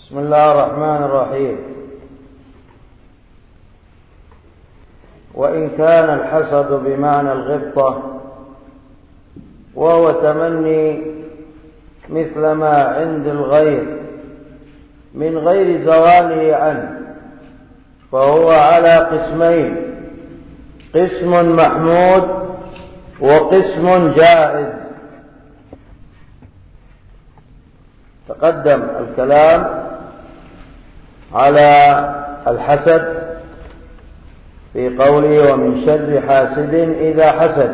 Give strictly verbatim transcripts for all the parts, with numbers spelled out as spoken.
بسم الله الرحمن الرحيم. وإن كان الحسد بمعنى الغبطة وهو تمني مثل ما عند الغير من غير زواله عنه، فهو على قسمين: قسم محمود وقسم جائز. تقدم الكلام على الحسد في قوله: ومن شر حاسد إذا حسد،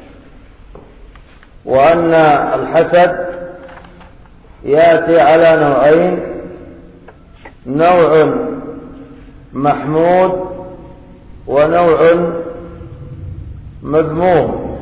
وأن الحسد يأتي على نوعين: نوع محمود ونوع مذموم،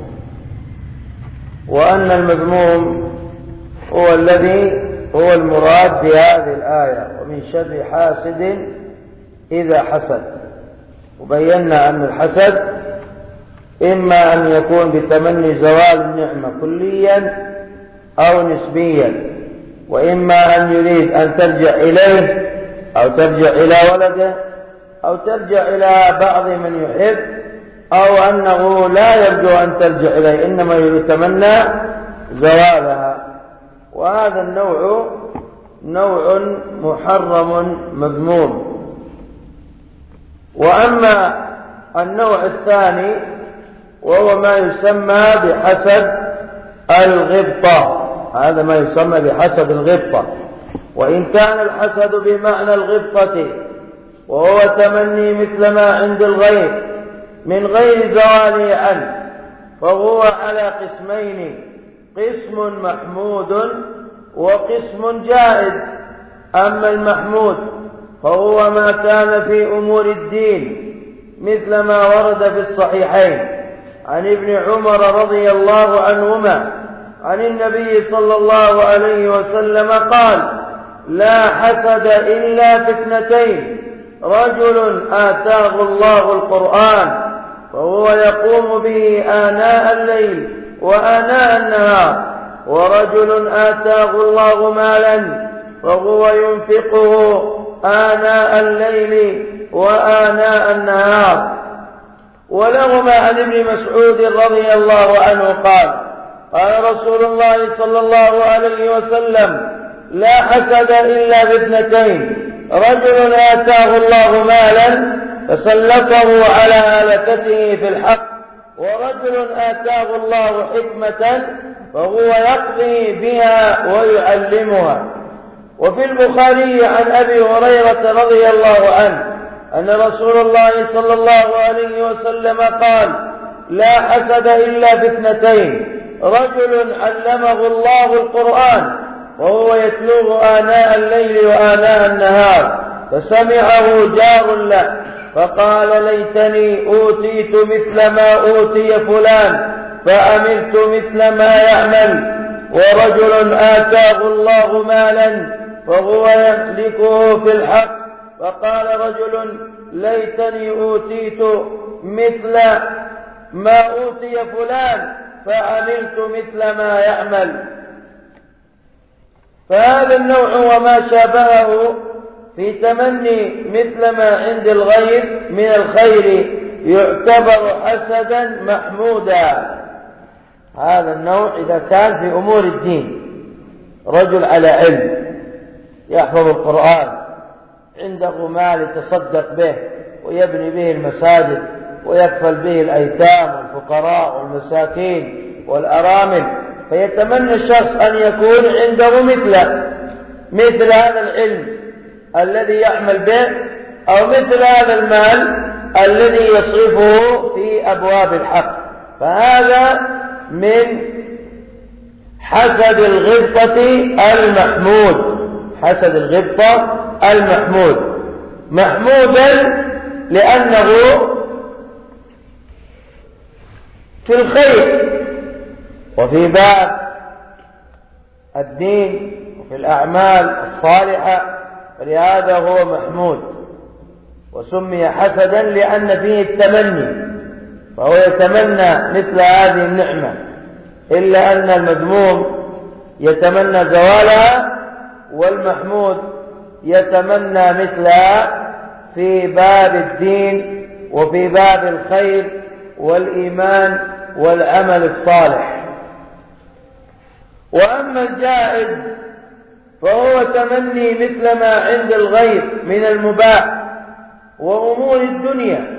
وأن المذموم هو الذي هو المراد بهذه الآية: ومن شر حاسد إذا حسد. وبينا أن الحسد إما أن يكون بتمني زوال النعمة كليا أو نسبيا، وإما أن يريد أن ترجع إليه أو ترجع إلى ولده أو ترجع إلى بعض من يحب، أو أنه لا يرجو أن ترجع إليه، إنما يتمنى زوالها. وهذا النوع نوع محرم مذموم. وأما النوع الثاني وهو ما يسمى بحسد الغبطة، هذا ما يسمى بحسد الغبطة. وإن كان الحسد بمعنى الغبطة وهو تمني مثل ما عند الغير من غير زواله عنه، فهو على قسمين: قسم محمود وقسم جائز. أما المحمود فهو ما كان في أمور الدين، مثل ما ورد في الصحيحين عن ابن عمر رضي الله عنهما عن النبي صلى الله عليه وسلم قال: لا حسد إلا في اثنتين: رجل آتاه الله القرآن فهو يقوم به آناء الليل وآناء النهار، ورجل آتاه الله مالا فهو ينفقه آناء الليل وآناء النهار. ولهما عن ابن مسعود رضي الله عنه قال: قال رسول الله صلى الله عليه وسلم: لا حسد إلا باثنتين: رجل آتاه الله مالا فسلطه على هلكته في الحق، ورجل آتاه الله حكمة فهو يقضي بها ويعلمها. وفي البخاري عن أبي هريرة رضي الله عنه أن رسول الله صلى الله عليه وسلم قال: لا حسد إلا باثنتين: رجل علمه الله القرآن وهو يتلوه آناء الليل وآناء النهار، فسمعه جار له فقال: ليتني أوتيت مثل ما أوتي فلان فعملت مثل ما يعمل. ورجل آتاه الله مالا فهو يملكه في الحق، فقال رجل: ليتني أوتيت مثل ما أوتي فلان فعملت مثل ما يعمل. فهذا النوع وما شابهه في تمني مثل ما عند الغير من الخير يعتبر حسدا محمودا. هذا النوع إذا كان في أمور الدين: رجل على علم يحفظ القرآن، عنده مال يتصدق به ويبني به المساجد ويكفل به الأيتام والفقراء والمساكين والأرامل، فيتمنى الشخص أن يكون عنده مثل مثل هذا العلم الذي يعمل به، أو مثل هذا المال الذي يصرفه في أبواب الحق. فهذا من حسد الغبطة المحمود، حسد الغبطة المحمود، محمودا لأنه في الخير وفي باب الدين وفي الأعمال الصالحة، فلهذا هو محمود. وسمي حسدا لأن فيه التمني، فهو يتمنى مثل هذه النعمة، إلا أن المذموم يتمنى زوالها، والمحمود يتمنى مثلها في باب الدين وفي باب الخير والإيمان والعمل الصالح. وأما الجائز فهو تمني مثل ما عند الغير من المباح وأمور الدنيا،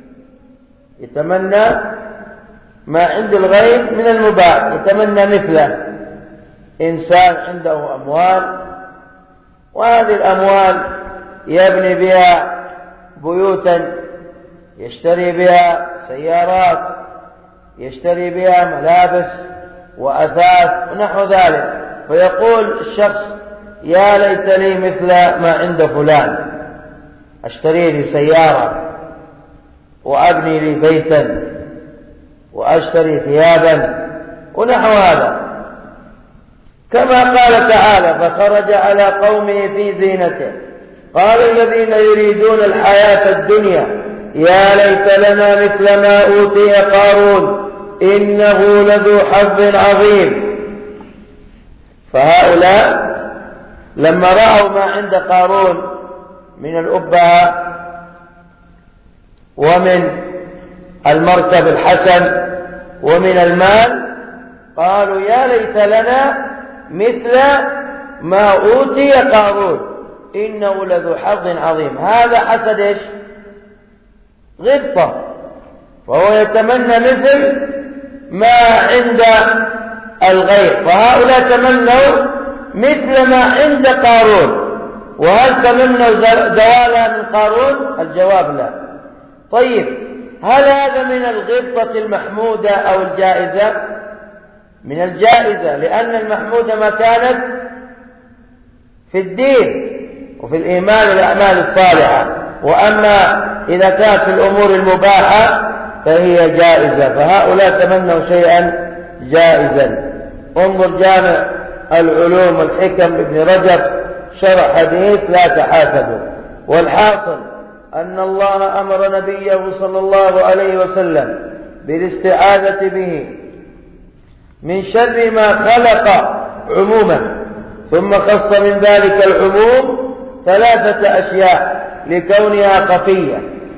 يتمنى ما عند الغير من المباح، يتمنى مثله. إنسان عنده أموال، وهذه الأموال يبني بها بيوتا، يشتري بها سيارات، يشتري بها ملابس وأثاث ونحو ذلك، فيقول الشخص يا ليت لي مثل ما عند فلان، أشتري لي سيارة وأبني لي بيتا وأشتري ثيابا ونحو هذا. كما قال تعالى فخرج على قومه في زينته قال الذين يريدون الحياة الدنيا يا ليت لنا مثل ما أوتي قارون إنه لذو حظ عظيم. فهؤلاء لما رأوا ما عند قارون من الأبهة ومن المركب الحسن ومن المال قالوا يا ليت لنا مثل ما أوتي قارون إنه لذو حظ عظيم. هذا حسد إيش؟ غبطة، فهو يتمنى مثل ما عند الغير. فهؤلاء تمنوا مثل ما عند قارون، وهل تمنوا زوالها من قارون؟ الجواب لا. طيب هل هذا من الغبطة المحمودة أو الجائزة؟ من الجائزة، لأن المحمودة ما كانت في الدين وفي الإيمان والأعمال الصالحة، وأما إذا كانت في الأمور المباحة فهي جائزة. فهؤلاء تمنوا شيئا جائزا. انظر جامع العلوم والحكم ابن رجب شرح حديث لا تحاسدوا. والحاصل أن الله أمر نبيه صلى الله عليه وسلم بالاستعاذة به من شر ما خلق عموما، ثم خص من ذلك العموم ثلاثة أشياء لكونها خفية.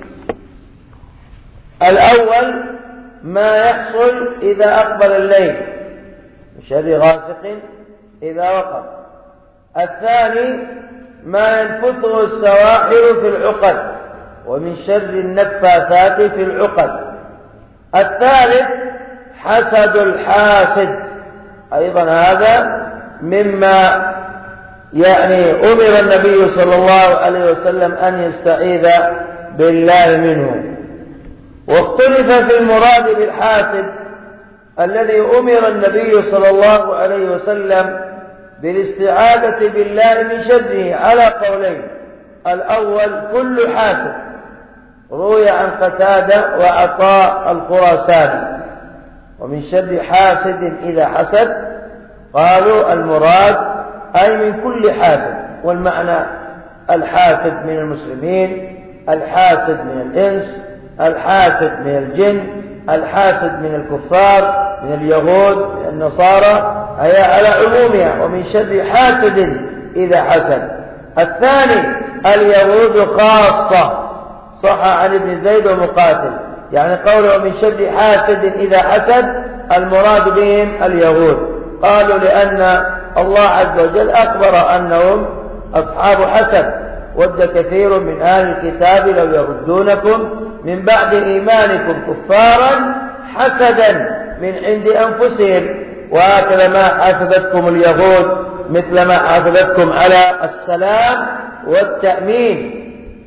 الأول ما يحصل إذا أقبل الليل من شر غاسق إذا وقب. الثاني ما ينفثه السواحل في العقد ومن شر النفاثات في العقد. الثالث حسد الحاسد، أيضا هذا مما يعني أمر النبي صلى الله عليه وسلم أن يستعيذ بالله منه. واختلف في المراد بالحاسد الذي أمر النبي صلى الله عليه وسلم بالاستعاذة بالله من شره على قولين. الأول كل حاسد، روي عن قتادة وعطاء الخراساني. ومن شر حاسد إذا حسد قالوا المراد أي من كل حاسد، والمعنى الحاسد من المسلمين، الحاسد من الإنس، الحاسد من الجن، الحاسد من الكفار من اليهود من النصارى، أي على عمومها. ومن شر حاسد إذا حسد. الثاني اليهود خاصة، صح عن ابن زيد ومقاتل، يعني قوله من شر حاسد إذا حسد المراد بهم اليهود. قالوا لأن الله عز وجل أخبر أنهم أصحاب حسد، ود كثير من أهل الكتاب لو يردونكم من بعد إيمانكم كفارا حسدا من عند أنفسهم، وهكذا ما حسدتكم اليهود مثل ما حسدتكم على السلام والتأمين.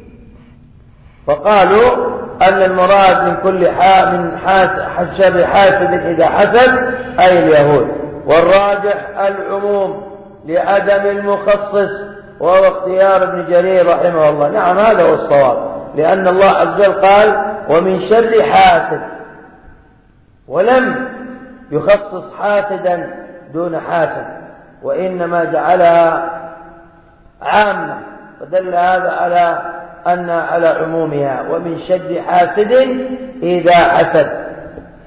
فقالوا أن المراد من كل حا من شر حاسد إذا حسد أي اليهود. والراجح العموم لعدم المخصص، وهو اختيار ابن جرير رحمه الله. نعم هذا هو الصواب، لأن الله عز وجل قال ومن شر حاسد، ولم يخصص حاسدا دون حاسد، وإنما جعلها عامة، فدل هذا على أن على عمومها. ومن شر حاسد إذا حسد.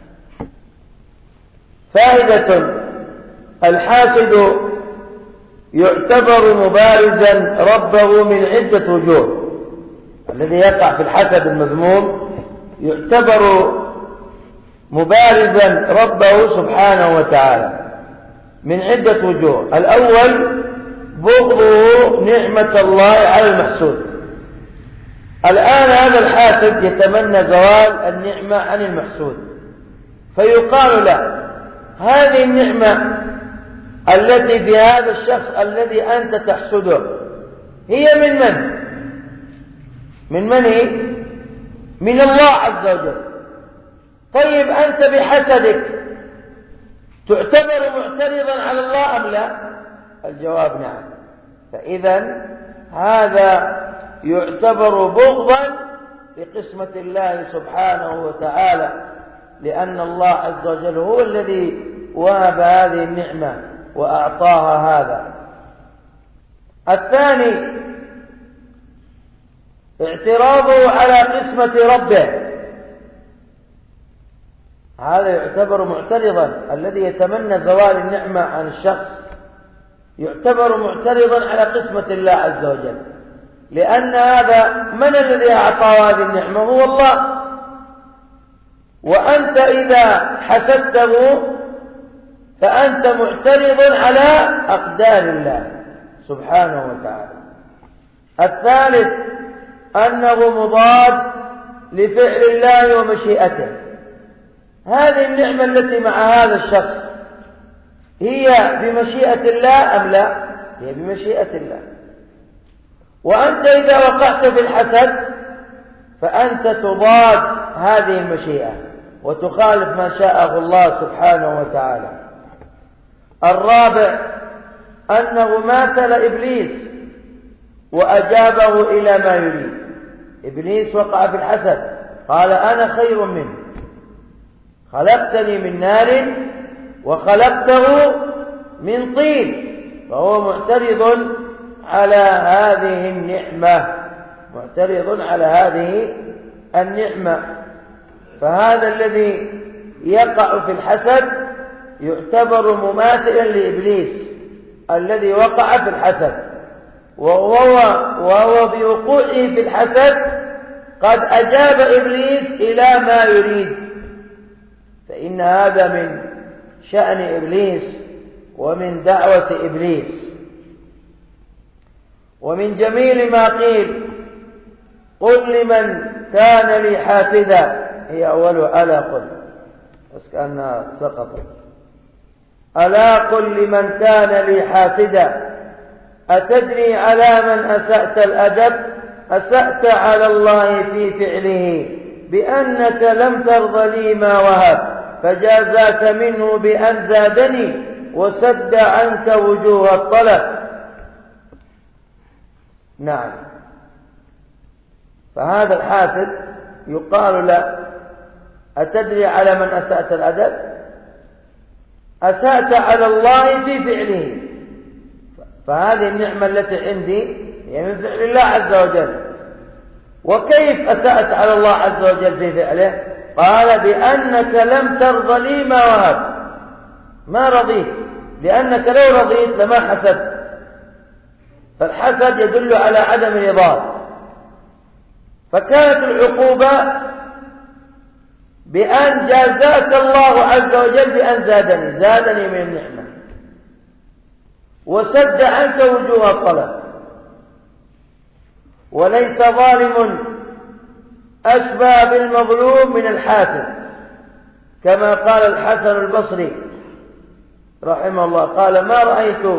فائدة: الحاسد يعتبر مبارزا ربه من عدة وجوه. الذي يقع في الحسد المذموم يعتبر مبارزا ربه سبحانه وتعالى من عدة وجوه. الأول بغضه نعمة الله على المحسود. الآن هذا الحاسد يتمنى زوال النعمة عن المحسود، فيقال له هذه النعمة التي في هذا الشخص الذي أنت تحسده هي من من؟ من من هي؟ من الله عز وجل. طيب أنت بحسدك تعتبر معترضا على الله أم لا؟ الجواب نعم. فإذا هذا يعتبر بغضا لقسمة الله سبحانه وتعالى، لأن الله عز وجل هو الذي وهب هذه النعمة وأعطاها هذا. الثاني اعتراضه على قسمة ربه، هذا يعتبر معترضا. الذي يتمنى زوال النعمة عن الشخص يعتبر معترضا على قسمة الله عز وجل، لأن هذا من الذي أعطاه هذه النعمة؟ هو الله. وأنت إذا حسدته فأنت معترض على أقدار الله سبحانه وتعالى. الثالث أنه مضاد لفعل الله ومشيئته. هذه النعمة التي مع هذا الشخص هي بمشيئة الله أم لا؟ هي بمشيئة الله. وأنت إذا وقعت في الحسد فأنت تضاد هذه المشيئة وتخالف ما شاءه الله سبحانه وتعالى. الرابع أنه ماثل إبليس وأجابه إلى ما يريد. إبليس وقع في الحسد، قال أنا خير منه، خلقتني من نار وخلقته من طين. فهو معترض على هذه النعمة، معترض على هذه النعمة. فهذا الذي يقع في الحسد يعتبر مماثلا لإبليس الذي وقع في الحسد، وهو, وهو بوقوعه في الحسد قد أجاب إبليس إلى ما يريد. فإن هذا من شأن إبليس ومن دعوة إبليس. ومن جميل ما قيل قل لمن كان لي حاسدا، هي أول ألا قل، بس كأنها سقطت. ألا قل لمن كان لي حاسدا أتدري على من أسأت الأدب؟ أسأت على الله في فعله بأنك لم ترض لي ما وهب، فجازاك منه بأن زادني وسد عنك وجوه الطلب. نعم. فهذا الحاسد يقال له أتدري على من أسأت الأدب؟ أسأت على الله في فعله. فهذه النعمة التي عندي هي من فعل الله عز وجل. وكيف أسأت على الله عز وجل في فعله؟ قال بأنك لم ترض لي ما وهب، ما رضيت، لأنك لو رضيت لما حسدت. فالحسد يدل على عدم الرضا. فكانت العقوبة بأن جازاك الله عز وجل بأن زادني زادني من النعمة وسد عنك وجوه الطلب. وليس ظالم أشبه بالمظلوم من الحاسد، كما قال الحسن البصري رحمه الله، قال ما رأيت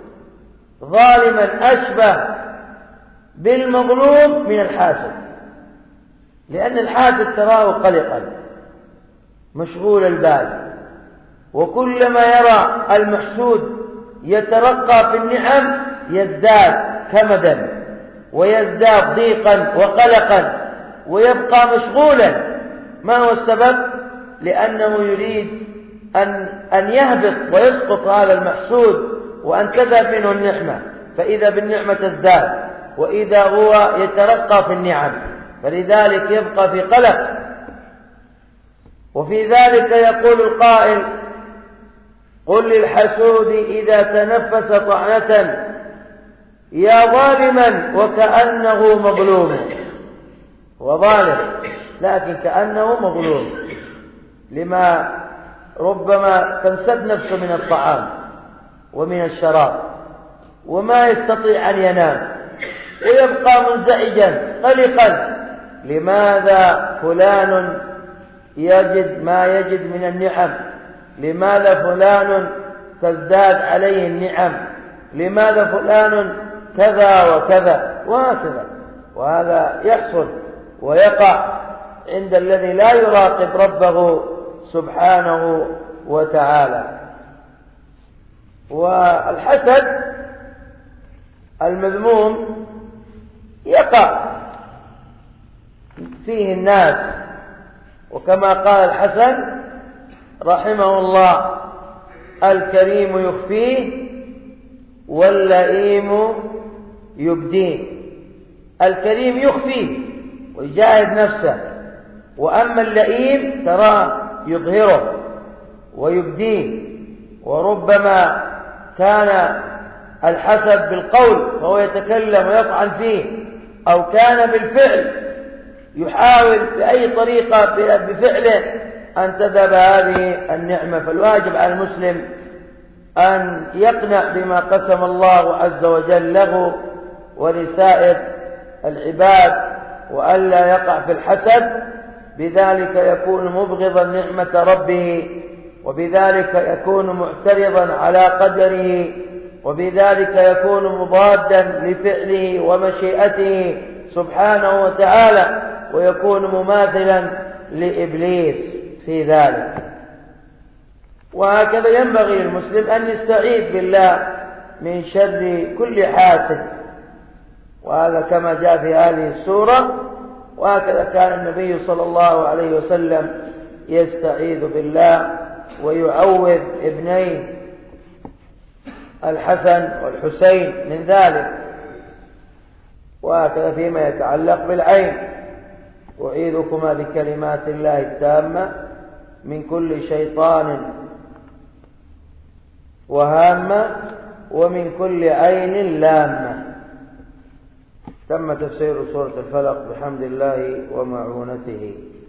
ظالما أشبه بالمظلوم من الحاسد. لأن الحاسد تراه قلقا مشغول البال، وكلما يرى المحسود يترقى في النعم يزداد كمدا ويزداد ضيقا وقلقا ويبقى مشغولا. ما هو السبب؟ لأنه يريد أن, أن يهبط ويسقط هذا المحسود وأن تذهب منه النعمة، فإذا بالنعمة تزداد وإذا هو يترقى في النعم، فلذلك يبقى في قلق. وفي ذلك يقول القائل قل للحسود إذا تنفس طعنة يا ظالما وكأنه مظلوم. هو ظالم لكن كأنه مظلوم، لما ربما تنسد نفسه من الطعام ومن الشراب وما يستطيع أن ينام ويبقى منزعجا قلقا. لماذا فلان يجد ما يجد من النعم؟ لماذا فلان تزداد عليه النعم؟ لماذا فلان كذا وكذا وهكذا؟ وهذا يحصل ويقع عند الذي لا يراقب ربه سبحانه وتعالى. والحسد المذموم يقع فيه الناس، وكما قال الحسن رحمه الله: الكريم يخفيه واللئيم يبديه. الكريم يخفيه ويجاهد نفسه، وأما اللئيم تراه يظهره ويبديه. وربما كان الحسد بالقول فهو يتكلم ويطعن فيه، أو كان بالفعل يحاول بأي طريقة بفعله أن تذهب هذه النعمة. فالواجب على المسلم أن يقنع بما قسم الله عز وجل له ولسائر العباد، وألا يقع في الحسد، بذلك يكون مبغضا نعمة ربه، وبذلك يكون معترضا على قدره، وبذلك يكون مضادا لفعله ومشيئته سبحانه وتعالى، ويكون مماثلا لإبليس في ذلك. وهكذا ينبغي للمسلم أن يستعيذ بالله من شر كل حاسد، وهذا كما جاء في هذه السورة. وهكذا كان النبي صلى الله عليه وسلم يستعيذ بالله ويعوذ ابنيه الحسن والحسين من ذلك. وهكذا فيما يتعلق بالعين: أعيذكما بكلمات الله التامة من كل شيطان وهامة ومن كل عين لامة. تم تفسير سورة الفلق بحمد الله ومعونته.